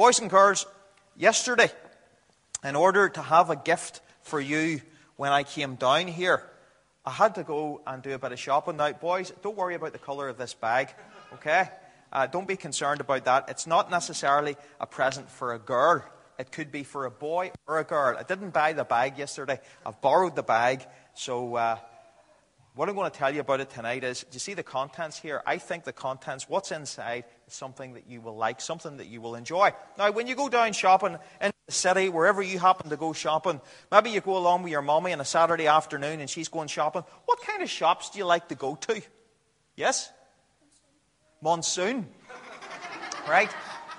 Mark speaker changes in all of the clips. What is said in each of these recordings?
Speaker 1: Boys and girls, yesterday, in order to have a gift for you when I came down here, I had to go and do a bit of shopping. Now, boys, don't worry about the colour of this bag, okay? Don't be concerned about that. It's not necessarily a present for a girl. It could be for a boy or a girl. I didn't buy the bag yesterday. I've borrowed the bag. So what I'm going to tell you about it tonight is, do you see the contents here? I think the contents, what's inside, is something that you will like, something that you will enjoy. Now, when you go down shopping in the city, wherever you happen to go shopping, maybe you go along with your mommy on a Saturday afternoon and she's going shopping. What kind of shops do you like to go to? Yes? Monsoon. Right?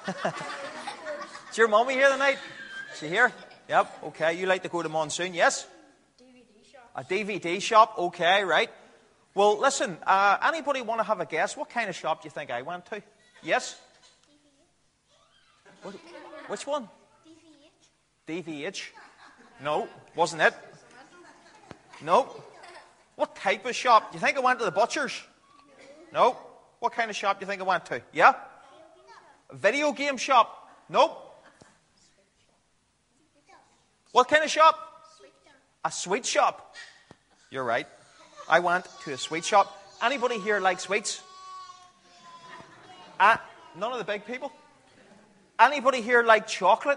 Speaker 1: Is your mommy here tonight? Is she here? Yep, okay. You like to go to Monsoon, yes?
Speaker 2: DVD shop.
Speaker 1: A DVD shop, okay, right. Well, listen, anybody want to have a guess? What kind of shop do you think I went to? Yes? What, which one? DVH. No, wasn't it? No. What type of shop? Do you think I went to the butcher's? No. What kind of shop do you think I went to? Yeah? A video game shop? Nope. What kind of shop? A sweet shop. You're right. I went to a sweet shop. Anybody here like sweets? None of the big people? Anybody here like chocolate?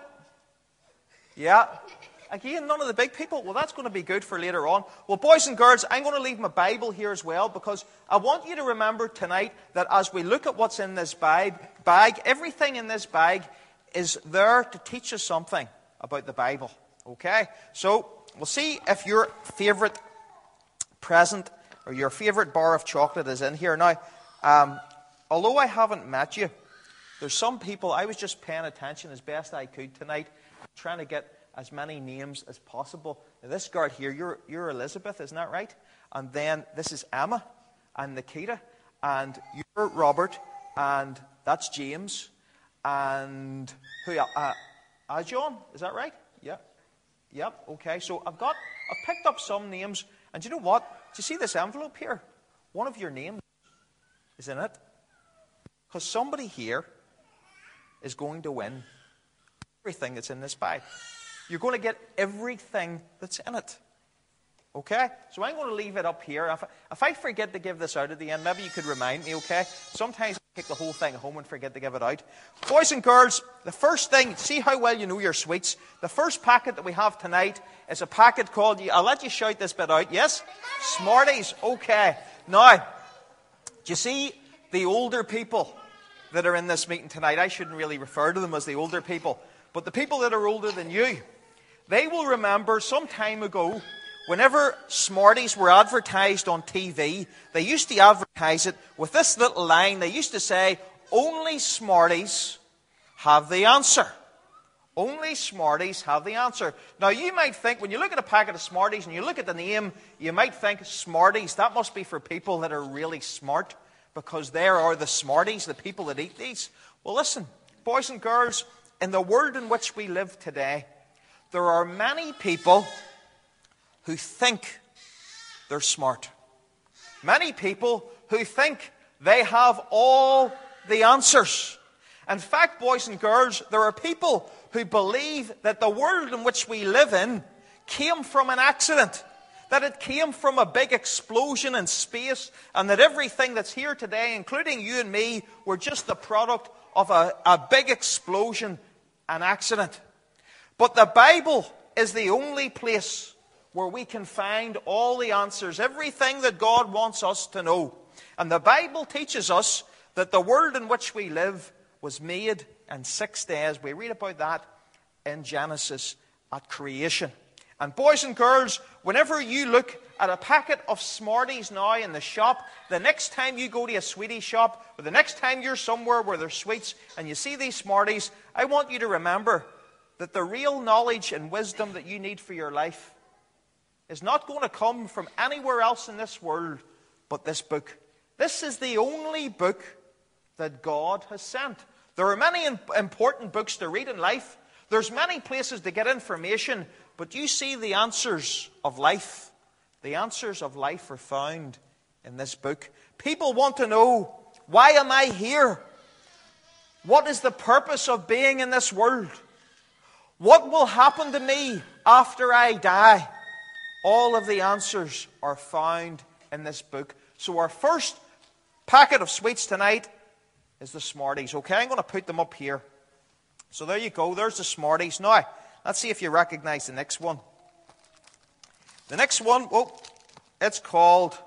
Speaker 1: Yeah. Again, none of the big people. Well, that's going to be good for later on. Well, boys and girls, I'm going to leave my Bible here as well, because I want you to remember tonight that as we look at what's in this bag, everything in this bag is there to teach us something about the Bible. Okay? So, we'll see if your favourite present or your favourite bar of chocolate is in here. Now, although I haven't met you, there's some people, I was just paying attention as best I could tonight, trying to get as many names as possible. Now, this girl here, you're Elizabeth, isn't that right? And then this is Emma and Nikita, and you're Robert, and that's James, and who else? John, is that right? Yeah. Yep, okay. So I've picked up some names, and do you know what? Do you see this envelope here? One of your names is in it. Because somebody here is going to win everything that's in this bag. You're going to get everything that's in it. Okay? So I'm going to leave it up here. If I forget to give this out at the end, maybe you could remind me, okay? Sometimes I take the whole thing home and forget to give it out. Boys and girls, the first thing, see how well you know your sweets. The first packet that we have tonight is a packet called, I'll let you shout this bit out, yes? Smarties, okay. Now, do you see the older people that are in this meeting tonight? I shouldn't really refer to them as the older people, but the people that are older than you, they will remember some time ago, whenever Smarties were advertised on TV, they used to advertise it with this little line. They used to say, "Only Smarties have the answer." Only Smarties have the answer. Now, you might think, when you look at a packet of Smarties and you look at the name, you might think, Smarties, that must be for people that are really smart, because there are the Smarties, the people that eat these. Well, listen, boys and girls, in the world in which we live today, there are many people who think they're smart. Many people who think they have all the answers. In fact, boys and girls, there are people who believe that the world in which we live in came from an accident, that it came from a big explosion in space, and that everything that's here today, including you and me, were just the product of a big explosion, an accident. But the Bible is the only place where we can find all the answers, everything that God wants us to know. And the Bible teaches us that the world in which we live was made in 6 days. We read about that in Genesis at creation. And boys and girls, whenever you look at a packet of Smarties now in the shop, the next time you go to a sweetie shop, or the next time you're somewhere where there's sweets and you see these Smarties, I want you to remember that the real knowledge and wisdom that you need for your life is not going to come from anywhere else in this world but this book. This is the only book that God has sent. There are many important books to read in life. There's many places to get information, but you see the answers of life. The answers of life are found in this book. People want to know, why am I here? What is the purpose of being in this world? What will happen to me after I die? All of the answers are found in this book. So our first packet of sweets tonight is the Smarties. Okay, I'm going to put them up here. So there you go. There's the Smarties. Now, let's see if you recognize the next one. The next one, it's called...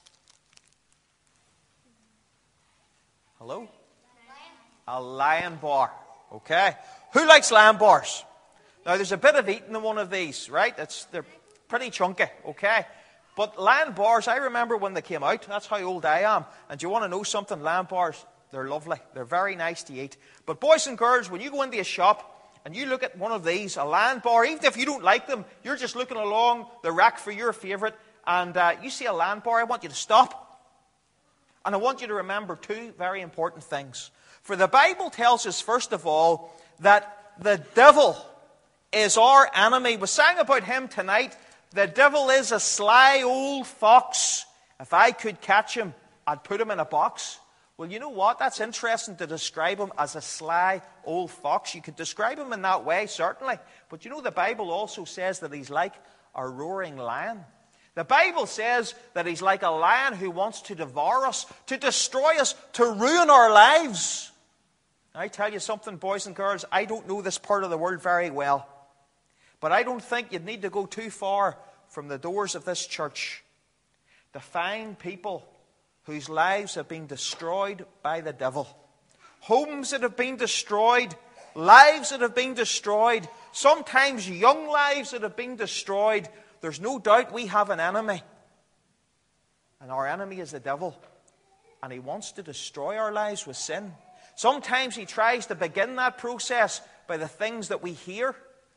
Speaker 1: Hello? A Lion Bar. Okay. Who likes Lion Bars? Now, there's a bit of eating in one of these, right? They're pretty chunky, okay? But Lion Bars, I remember when they came out. That's how old I am. And do you want to know something? Lion Bars, they're lovely. They're very nice to eat. But boys and girls, when you go into a shop and you look at one of these, a Lion Bar, even if you don't like them, you're just looking along the rack for your favourite, and you see a Lion Bar, I want you to stop. And I want you to remember two very important things. For the Bible tells us, first of all, that the devil is our enemy. We sang about him tonight. The devil is a sly old fox. If I could catch him, I'd put him in a box. Well, you know what? That's interesting to describe him as a sly old fox. You could describe him in that way, certainly. But you know, the Bible also says that he's like a roaring lion. The Bible says that he's like a lion who wants to devour us, to destroy us, to ruin our lives. I tell you something, boys and girls, I don't know this part of the world very well. But I don't think you'd need to go too far from the doors of this church to find people whose lives have been destroyed by the devil. Homes that have been destroyed, lives that have been destroyed, sometimes young lives that have been destroyed. There's no doubt we have an enemy. And our enemy is the devil. And he wants to destroy our lives with sin. Sometimes he tries to begin that process by the things that we hear.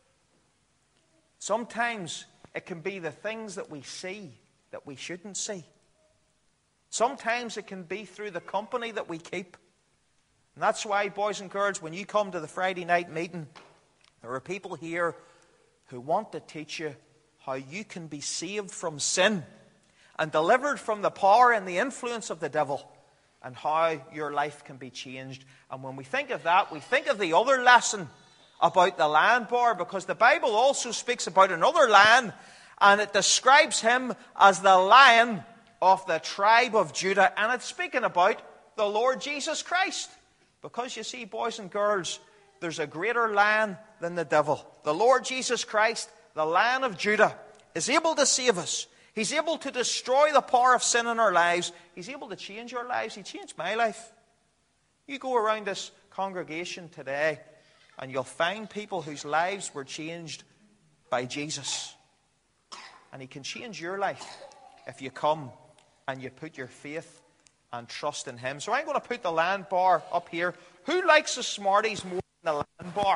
Speaker 1: Sometimes it can be the things that we see that we shouldn't see. Sometimes it can be through the company that we keep. And that's why, boys and girls, when you come to the Friday night meeting, there are people here who want to teach you how you can be saved from sin and delivered from the power and the influence of the devil, and how your life can be changed. And when we think of that, we think of the other lesson about the Lion Bar, because the Bible also speaks about another lion, and it describes him as the Lion of the tribe of Judah, and it's speaking about the Lord Jesus Christ. Because you see, boys and girls, there's a greater lion than the devil. The Lord Jesus Christ, the Lion of Judah, is able to save us. He's able to destroy the power of sin in our lives. He's able to change our lives. He changed my life. You go around this congregation today, and you'll find people whose lives were changed by Jesus. And he can change your life if you come and you put your faith and trust in him. So I'm going to put the Lion Bar up here. Who likes the Smarties more than the Lion Bar?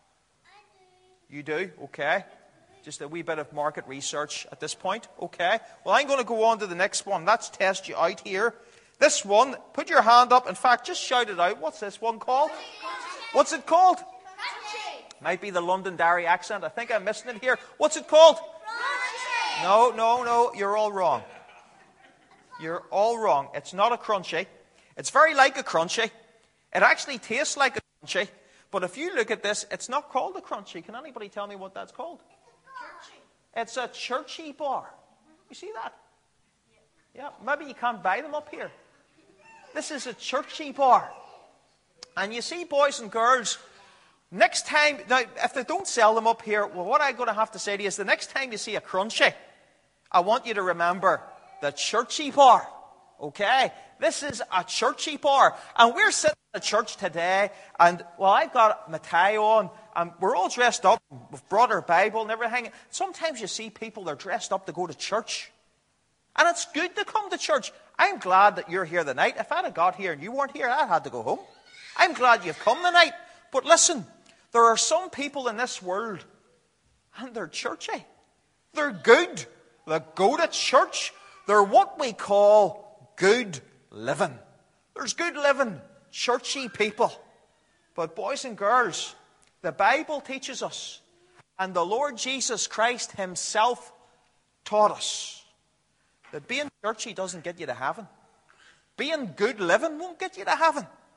Speaker 1: You do? Okay. Just a wee bit of market research at this point. Okay. Well, I'm going to go on to the next one. Let's test you out here. This one, put your hand up. In fact, just shout it out. What's this one called? What's it called? Crunchy. Might be the Londonderry accent. I think I'm missing it here. What's it called? Crunchy. No. You're all wrong. You're all wrong. It's not a Crunchy. It's very like a Crunchy. It actually tastes like a Crunchy. But if you look at this, it's not called a Crunchy. Can anybody tell me what that's called? It's a Churchy bar. You see that? Yeah, maybe you can't buy them up here. This is a Churchy bar. And you see, boys and girls, next time, now, if they don't sell them up here, well, what I'm going to have to say to you is the next time you see a Crunchy, I want you to remember the Churchy bar. Okay? This is a Churchy bar. And we're sitting in a church today, and, well, I've got my tie on, and we're all dressed up. We've brought our Bible and everything. Sometimes you see people, they're dressed up to go to church. And it's good to come to church. I'm glad that you're here tonight. If I'd have got here and you weren't here, I'd had to go home. I'm glad you've come tonight. But listen, there are some people in this world, and they're churchy. They're good. They go to church. They're what we call good living. There's good living, churchy people. But boys and girls, the Bible teaches us, and the Lord Jesus Christ himself taught us, that being churchy doesn't get you to heaven. Being good living won't get you to heaven.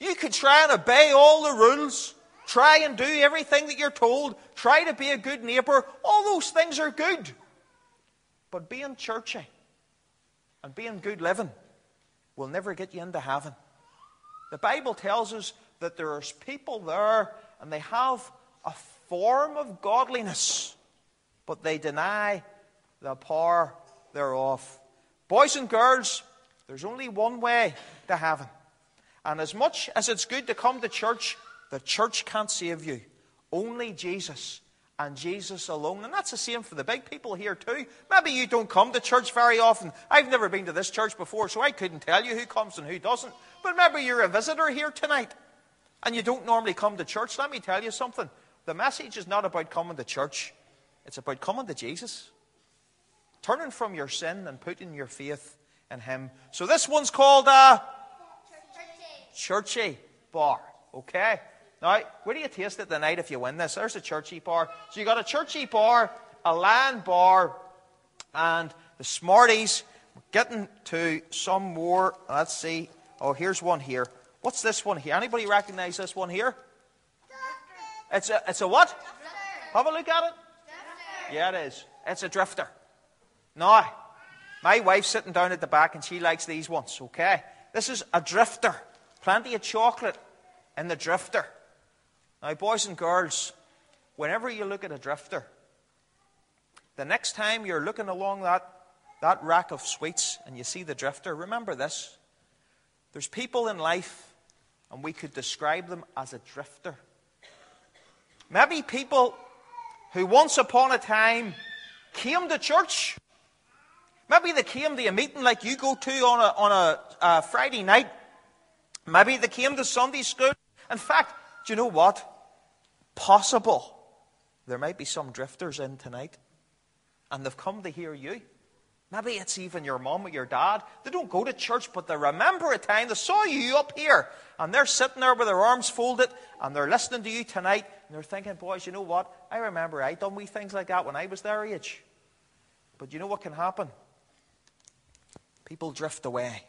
Speaker 1: You could try and obey all the rules. Try and do everything that you're told. Try to be a good neighbour. All those things are good. But being churchy and being good living will never get you into heaven. The Bible tells us that there are people there and they have a form of godliness, but they deny the power thereof. Boys and girls, there's only one way to heaven. And as much as it's good to come to church, the church can't save you. Only Jesus and Jesus alone. And that's the same for the big people here too. Maybe you don't come to church very often. I've never been to this church before, so I couldn't tell you who comes and who doesn't. But maybe you're a visitor here tonight and you don't normally come to church. Let me tell you something. The message is not about coming to church. It's about coming to Jesus. Turning from your sin and putting your faith in Him. So this one's called a churchy bar. Okay? Now, where do you taste it tonight if you win this? There's a churchy bar. So you got a churchy bar, a land bar, and the Smarties. We're getting to some more. Let's see. Oh, here's one here. What's this one here? Anybody recognize this one here? It's a what? Drifter. Have a look at it. Drifter. Yeah, it is. It's a drifter. Now, my wife's sitting down at the back and she likes these ones, okay? This is a drifter. Plenty of chocolate in the drifter. Now, boys and girls, whenever you look at a drifter, the next time you're looking along that rack of sweets and you see the drifter, remember this. There's people in life, and we could describe them as a drifter. Maybe people who once upon a time came to church. Maybe they came to a meeting like you go to on a Friday night. Maybe they came to Sunday school. In fact, do you know what? Possible there might be some drifters in tonight, and they've come to hear you. Maybe it's even your mum or your dad. They don't go to church, but they remember a time they saw you up here, and they're sitting there with their arms folded, and they're listening to you tonight, and they're thinking, boys, you know what? I remember I done wee things like that when I was their age. But you know what can happen? People drift away.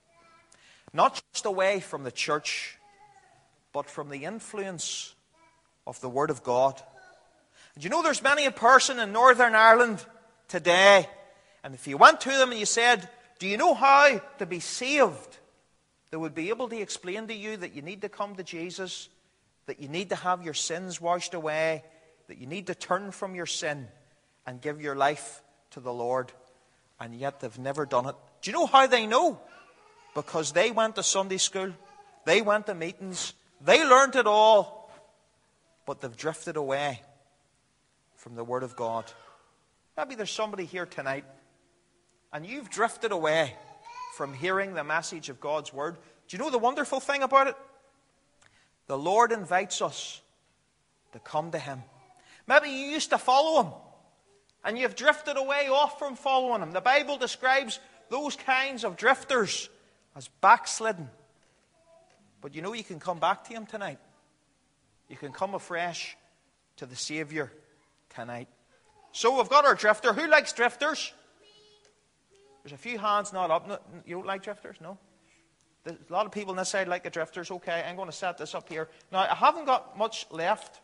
Speaker 1: Not just away from the church, but from the influence of the Word of God. And you know there's many a person in Northern Ireland today, and if you went to them and you said, do you know how to be saved? They would be able to explain to you that you need to come to Jesus, that you need to have your sins washed away, that you need to turn from your sin and give your life to the Lord. And yet they've never done it. Do you know how they know? Because they went to Sunday school, they went to meetings, they learned it all, but they've drifted away from the Word of God. Maybe there's somebody here tonight, and you've drifted away from hearing the message of God's Word. Do you know the wonderful thing about it? The Lord invites us to come to Him. Maybe you used to follow Him, and you've drifted away off from following Him. The Bible describes those kinds of drifters as backslidden. But you know you can come back to Him tonight. You can come afresh to the Saviour tonight. So we've got our drifter. Who likes drifters? There's a few hands not up. No, you don't like drifters? No? There's a lot of people on this side like the drifters. Okay, I'm going to set this up here. Now, I haven't got much left.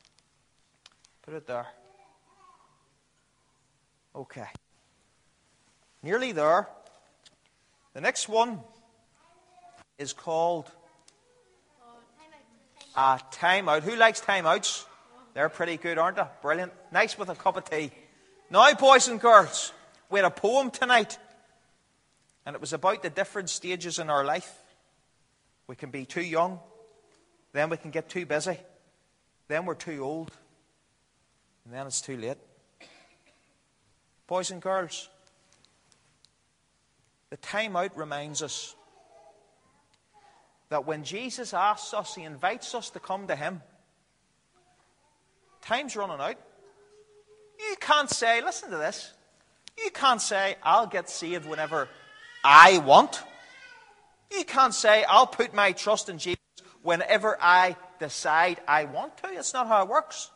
Speaker 1: Put it there. Okay. Nearly there. The next one is called a timeout. Who likes timeouts? They're pretty good, aren't they? Brilliant. Nice with a cup of tea. Now, boys and girls, we had a poem tonight, and it was about the different stages in our life. We can be too young, then we can get too busy, then we're too old, and then it's too late. Boys and girls, the timeout reminds us that when Jesus asks us, He invites us to come to Him, time's running out. You can't say, listen to this, you can't say, I'll get saved whenever I want. You can't say, I'll put my trust in Jesus whenever I decide I want to. It's not how it works.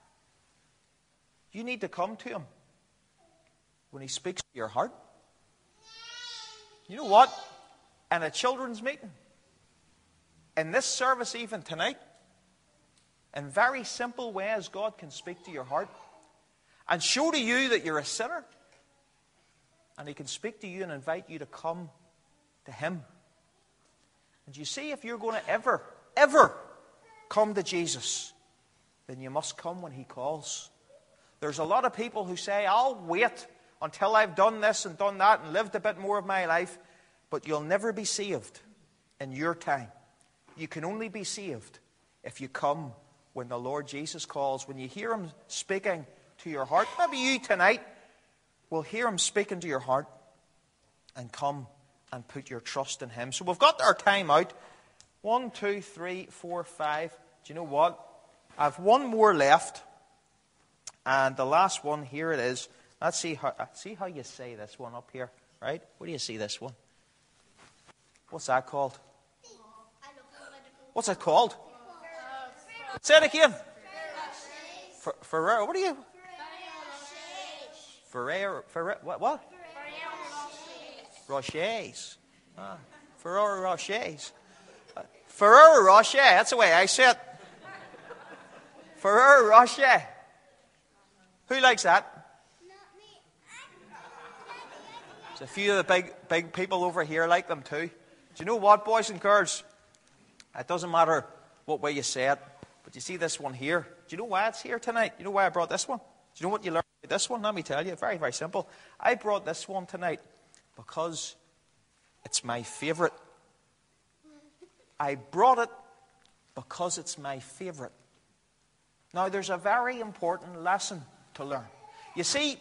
Speaker 1: You need to come to Him when He speaks to your heart. You know what? In a children's meeting, in this service even tonight, in very simple ways, God can speak to your heart and show to you that you're a sinner. And He can speak to you and invite you to come to Him. And you see, if you're going to ever come to Jesus, then you must come when He calls. There's a lot of people who say, I'll wait until I've done this and done that and lived a bit more of my life. But you'll never be saved in your time. You can only be saved if you come when the Lord Jesus calls. When you hear Him speaking to your heart. Maybe you tonight will hear Him speaking to your heart and come and put your trust in Him. So we've got our time out. 1, 2, 3, 4, 5. Do you know what? I have one more left. And the last one, here it is. Let's see how you say this one up here. Right? Where do you see this one? What's that called? What's it called? Say it again. Ferrero. What are you? Ferrero. What? Rochers. Ferrero Rochers. Ferrero Rocher. That's the way I say it. Ferrero Rocher. Who likes that? There's a few of the big people over here like them too. Do you know what, boys and girls? It doesn't matter what way you say it, but you see this one here. Do you know why it's here tonight? You know why I brought this one? Do you know what you learned about this one? Let me tell you. Very, very simple. I brought this one tonight because it's my favorite. I brought it because it's my favorite. Now, there's a very important lesson to learn. You see,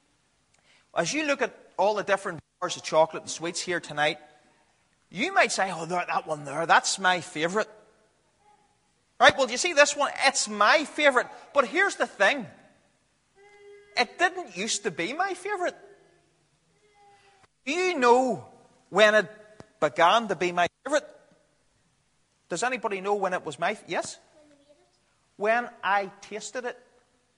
Speaker 1: as you look at all the different bars of chocolate and sweets here tonight, you might say, oh, that one there, that's my favorite. Right, well, you see this one, it's my favorite. But here's the thing. It didn't used to be my favorite. Do you know when it began to be my favorite? Does anybody know when it was my... Yes? When I tasted it.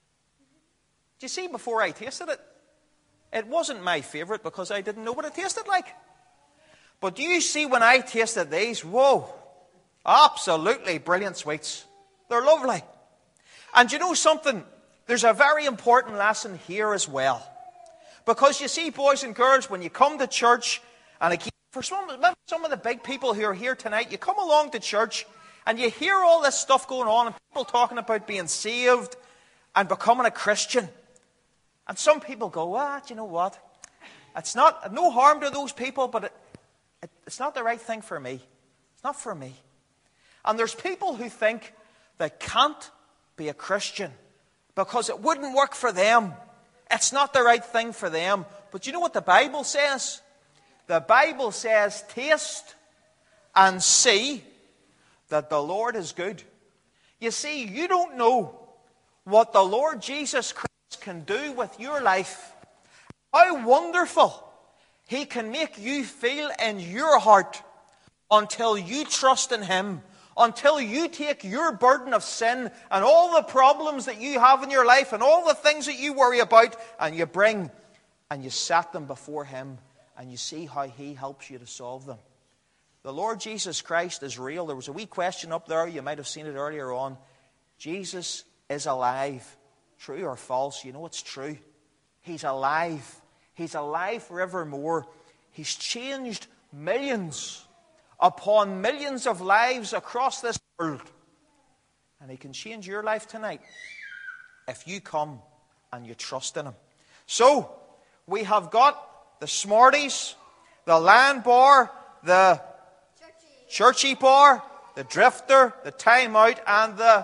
Speaker 1: Do you see, before I tasted it, it wasn't my favorite because I didn't know what it tasted like. But do you see, when I tasted these, whoa, absolutely brilliant sweets. They're lovely. And you know something? There's a very important lesson here as well. Because you see, boys and girls, when you come to church, and again, for some of the big people who are here tonight, you come along to church and you hear all this stuff going on and people talking about being saved and becoming a Christian. And some people go, do you know what? It's not, no harm to those people, but it's not the right thing for me. It's not for me. And there's people who think they can't be a Christian because it wouldn't work for them. It's not the right thing for them. But you know what the Bible says? The Bible says, taste and see that the Lord is good. You see, you don't know what the Lord Jesus Christ can do with your life. How wonderful He can make you feel in your heart until you trust in Him, until you take your burden of sin and all the problems that you have in your life and all the things that you worry about, and you bring and you set them before Him, and you see how He helps you to solve them. The Lord Jesus Christ is real. There was a wee question up there. You might have seen it earlier on. Jesus is alive. True or false? You know it's true. He's alive. He's alive forevermore. He's changed millions upon millions of lives across this world. And He can change your life tonight if you come and you trust in Him. So, we have got the Smarties, the Land Bar, the Churchy Bar, the Drifter, the Time Out, and the...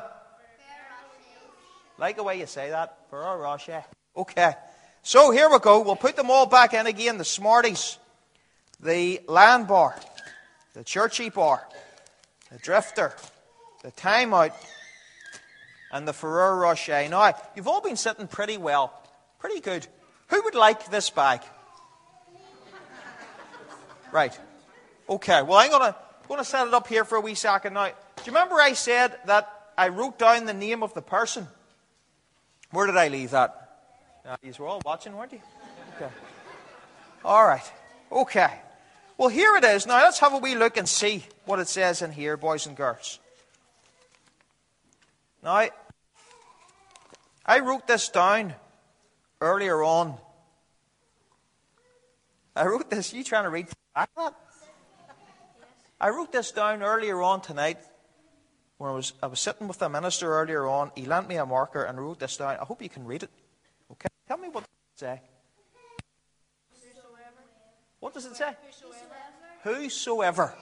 Speaker 1: Like the way you say that. Ferrero Rocher. Okay. So here we go. We'll put them all back in again. The Smarties, the Land Bar, the Churchy Bar, the Drifter, the Time Out, and the Ferrero Rocher. Now, you've all been sitting pretty well. Pretty good. Who would like this bag? Right. Okay. Well, I'm going to set it up here for a wee second now. Do you remember I said that I wrote down the name of the person? Where did I leave that? You were all watching, weren't you? Okay. All right. Okay. Well, here it is. Now, let's have a wee look and see what it says in here, boys and girls. Now, I wrote this down earlier on. I wrote this. You trying to read back that? I wrote this down earlier on tonight. When I was sitting with the minister earlier on, he lent me a marker and I wrote this down. I hope you can read it. Okay? Tell me what it say. What does it say? Whosoever.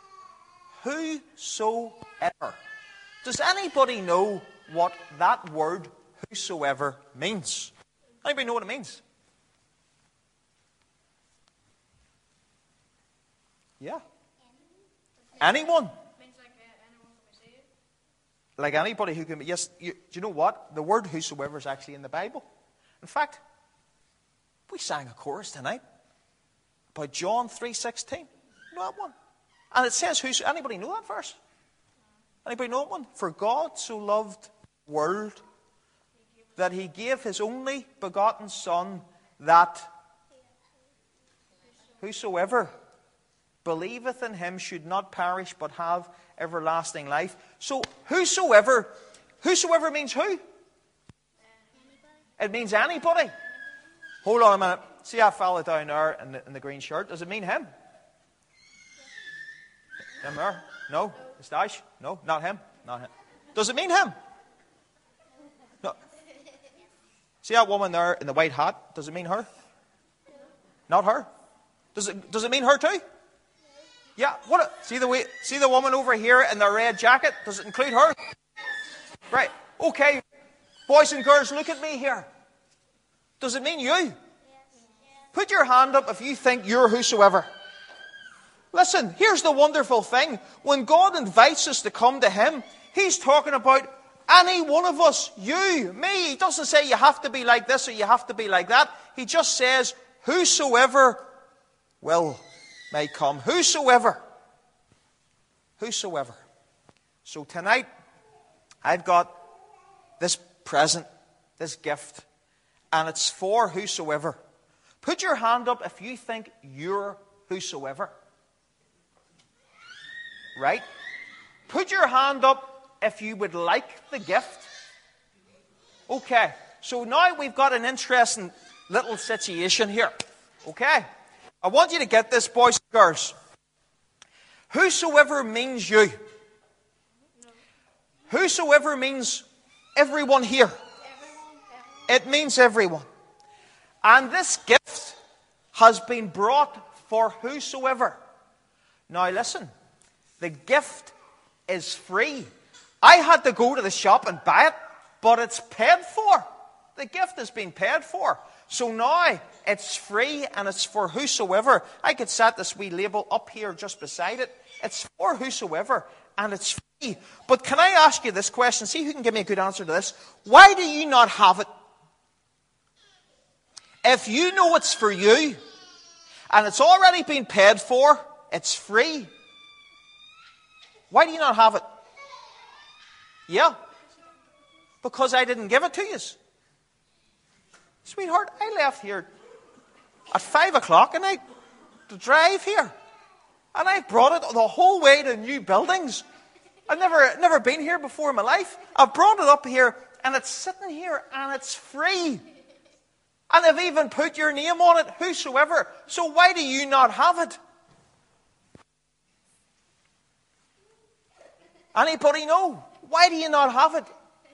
Speaker 1: Whosoever. Does anybody know what that word whosoever means? Anybody know what it means? Yeah. Anyone. Like anybody who can be. Yes, do you know what? The word whosoever is actually in the Bible. In fact, we sang a chorus tonight about John 3:16. You know that one? And it says, anybody know that verse? Anybody know that one? For God so loved the world that he gave his only begotten Son, that whosoever believeth in him should not perish but have everlasting life. So whosoever means who? Anybody. It means anybody. Hold on a minute. See that fella down there in the green shirt? Does it mean him? Him there? No? Moustache? No, not him. Not him. Does it mean him? No. See that woman there in the white hat? Does it mean her? Not her? Does it mean her too? Yeah. See the woman over here in the red jacket? Does it include her? Right. Okay. Boys and girls, look at me here. Does it mean you? Put your hand up if you think you're whosoever. Listen, here's the wonderful thing. When God invites us to come to him, he's talking about any one of us. You, me. He doesn't say you have to be like this or you have to be like that. He just says, whosoever will may come. Whosoever. Whosoever. So tonight, I've got this present, this gift, and it's for whosoever. Put your hand up if you think you're whosoever. Right? Put your hand up if you would like the gift. Okay. So now we've got an interesting little situation here. Okay? I want you to get this, boys and girls. Whosoever means you. Whosoever means everyone here. It means everyone. And this gift has been brought for whosoever. Now listen, the gift is free. I had to go to the shop and buy it, but it's paid for. The gift has been paid for. So now it's free and it's for whosoever. I could set this wee label up here just beside it. It's for whosoever and it's free. But can I ask you this question? See who can give me a good answer to this. Why do you not have it? If you know it's for you and it's already been paid for, it's free. Why do you not have it? Yeah. Because I didn't give it to you. Sweetheart, I left here at 5 o'clock at night to drive here. And I brought it the whole way to new buildings. I've never been here before in my life. I've brought it up here and it's sitting here and it's free. And I've even put your name on it, whosoever. So why do you not have it? Anybody know? Why do you not have it?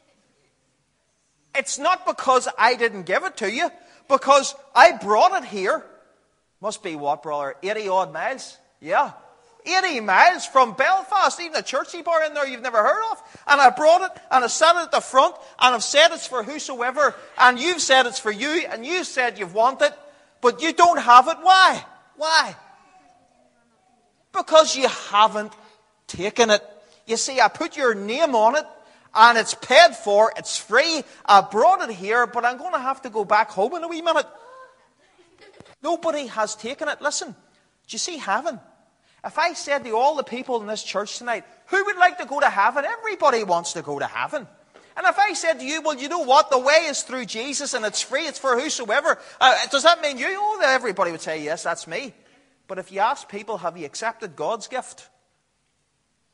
Speaker 1: It's not because I didn't give it to you. Because I brought it here. Must be what, brother? 80 odd miles? Yeah. 80 miles from Belfast. Even a churchy bar in there you've never heard of. And I brought it and I set it at the front. And I've said it's for whosoever. And you've said it's for you. And you said you've want it. But you don't have it. Why? Why? Because you haven't taken it. You see, I put your name on it. And it's paid for, it's free. I brought it here, but I'm going to have to go back home in a wee minute. Nobody has taken it. Listen, do you see heaven? If I said to all the people in this church tonight, who would like to go to heaven? Everybody wants to go to heaven. And if I said to you, well, you know what? The way is through Jesus and it's free, it's for whosoever. Does that mean you? Oh, everybody would say, yes, that's me. But if you ask people, have you accepted God's gift?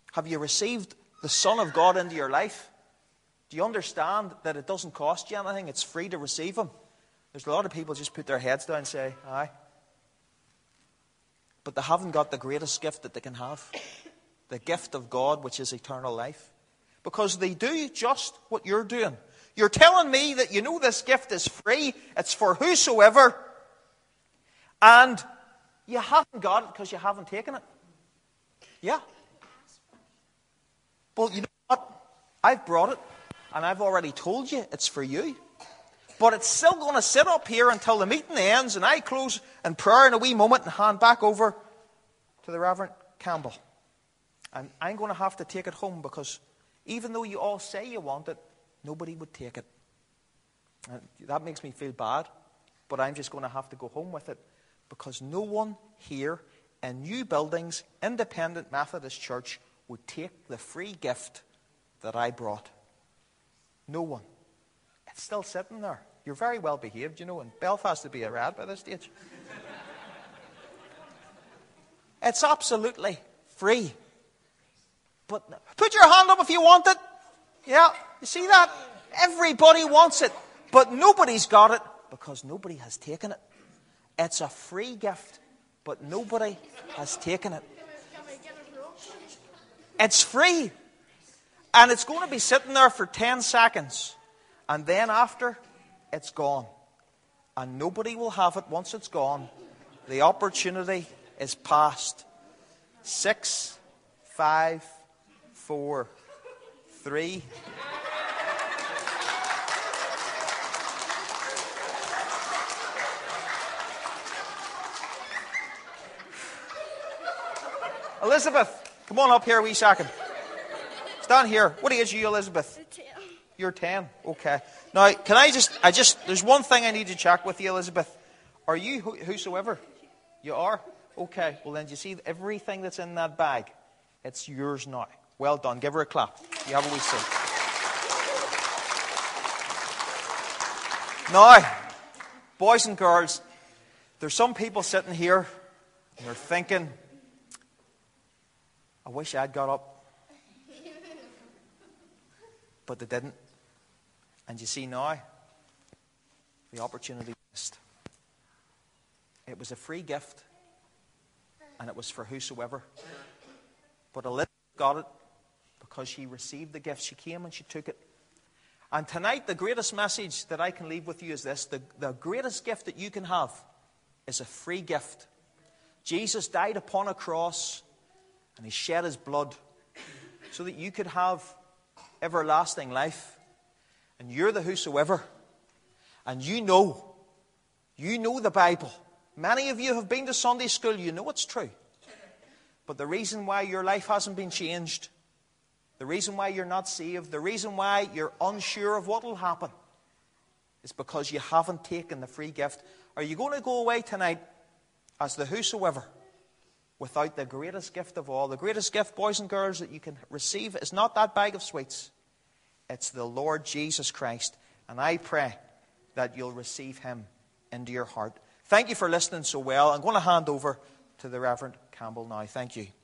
Speaker 1: Have you received the Son of God into your life? Do you understand that it doesn't cost you anything? It's free to receive Him. There's a lot of people just put their heads down and say, aye. But they haven't got the greatest gift that they can have. The gift of God, which is eternal life. Because they do just what you're doing. You're telling me that you know this gift is free. It's for whosoever. And you haven't got it because you haven't taken it. Yeah. Well, you know what? I've brought it. And I've already told you it's for you. But it's still going to sit up here until the meeting ends and I close in prayer in a wee moment and hand back over to the Reverend Campbell. And I'm going to have to take it home because even though you all say you want it, nobody would take it. And that makes me feel bad, but I'm just going to have to go home with it because no one here in New Buildings Independent Methodist Church would take the free gift that I brought. No one. It's still sitting there. You're very well behaved, you know, and Belfast would be a rat by this stage. It's absolutely free. But put your hand up if you want it. Yeah, you see that? Everybody wants it, but nobody's got it because nobody has taken it. It's a free gift, but nobody has taken it. It's free. And it's going to be sitting there for 10 seconds. And then after, it's gone. And nobody will have it once it's gone. The opportunity is past. 6, 5, 4, 3. Elizabeth, come on up here a wee second. Stand here. What age are you, Elizabeth?
Speaker 2: 10.
Speaker 1: You're 10. Okay. Now, can there's one thing I need to check with you, Elizabeth. Are you whosoever? You are? Okay. Well, then, do you see everything that's in that bag? It's yours now. Well done. Give her a clap. You have a wee seat. Now, boys and girls, there's some people sitting here and they're thinking, I wish I'd got up. But they didn't. And you see now, the opportunity missed. It was a free gift, and it was for whosoever. But Elizabeth got it because she received the gift. She came and she took it. And tonight, the greatest message that I can leave with you is this. The greatest gift that you can have is a free gift. Jesus died upon a cross, and He shed His blood so that you could have everlasting life. And you're the whosoever. And you know the Bible. Many of you have been to Sunday school. You know it's true. But the reason why your life hasn't been changed, the reason why you're not saved, the reason why you're unsure of what will happen is because you haven't taken the free gift. Are you going to go away tonight as the whosoever without the greatest gift of all? The greatest gift, boys and girls, that you can receive is not that bag of sweets. It's the Lord Jesus Christ. And I pray that you'll receive Him into your heart. Thank you for listening so well. I'm going to hand over to the Reverend Campbell now. Thank you.